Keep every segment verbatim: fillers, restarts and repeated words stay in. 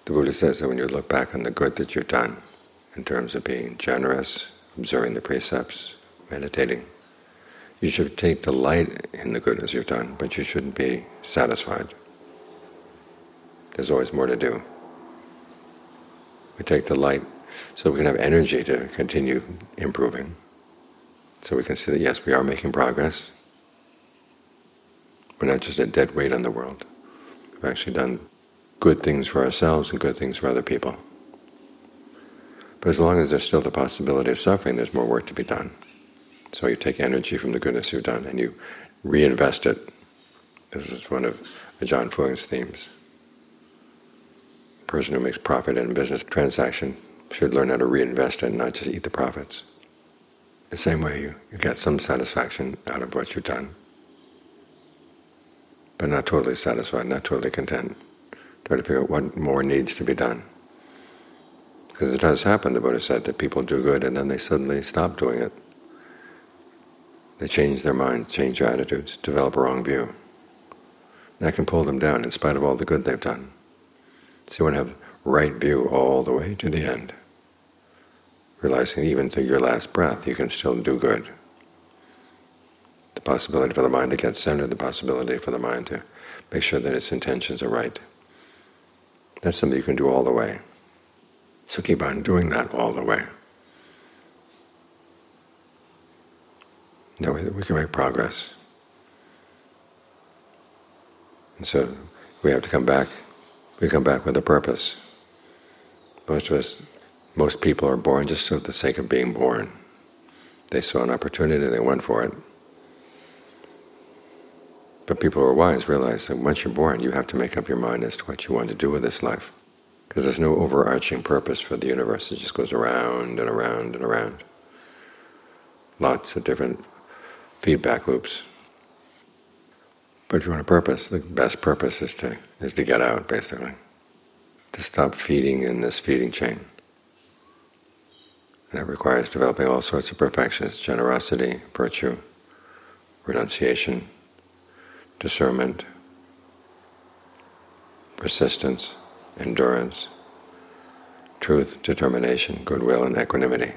The Buddha says that when you look back on the good that you've done, in terms of being generous, observing the precepts, meditating, you should take delight in the goodness you've done, but you shouldn't be satisfied. There's always more to do. We take delight so we can have energy to continue improving, so we can see that yes, we are making progress. We're not just a dead weight on the world. We've actually done good things for ourselves and good things for other people. But as long as there's still the possibility of suffering, there's more work to be done. So you take energy from the goodness you've done and you reinvest it. This is one of Ajaan Fuang's themes. The person who makes profit in a business transaction should learn how to reinvest it and not just eat the profits. The same way you, you get some satisfaction out of what you've done, but not totally satisfied, not totally content. Try to figure out what more needs to be done. Because it does happen, the Buddha said, that people do good and then they suddenly stop doing it. They change their minds, change their attitudes, develop a wrong view. That can pull them down in spite of all the good they've done. So you want to have right view all the way to the end, realizing even to your last breath you can still do good. The possibility for the mind to get centered, the possibility for the mind to make sure that its intentions are right. That's something you can do all the way. So keep on doing that all the way. That way we can make progress. And so we have to come back. We come back with a purpose. Most of us, most people are born just for the sake of being born. They saw an opportunity, they went for it. But people who are wise realize that once you're born, you have to make up your mind as to what you want to do with this life. Because there's no overarching purpose for the universe. It just goes around and around and around. Lots of different feedback loops. But if you want a purpose, the best purpose is to is to get out, basically. To stop feeding in this feeding chain. And that requires developing all sorts of perfections: generosity, virtue, renunciation, discernment, persistence, endurance, truth, determination, goodwill, and equanimity.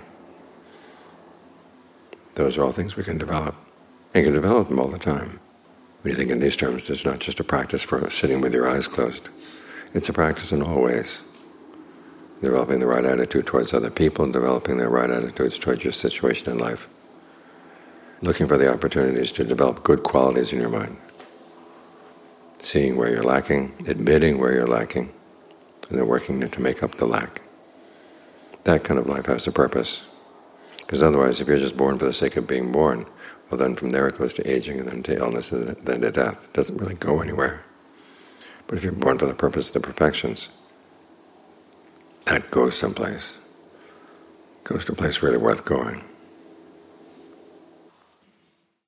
Those are all things we can develop. And you can develop them all the time. When you think in these terms, it's not just a practice for sitting with your eyes closed. It's a practice in all ways. Developing the right attitude towards other people, developing the right attitudes towards your situation in life. Looking for the opportunities to develop good qualities in your mind. Seeing where you're lacking, admitting where you're lacking, and then working to make up the lack. That kind of life has a purpose. Because otherwise, if you're just born for the sake of being born, well then from there it goes to aging, and then to illness, and then to death. It doesn't really go anywhere. But if you're born for the purpose of the perfections, that goes someplace. Goes to a place really worth going.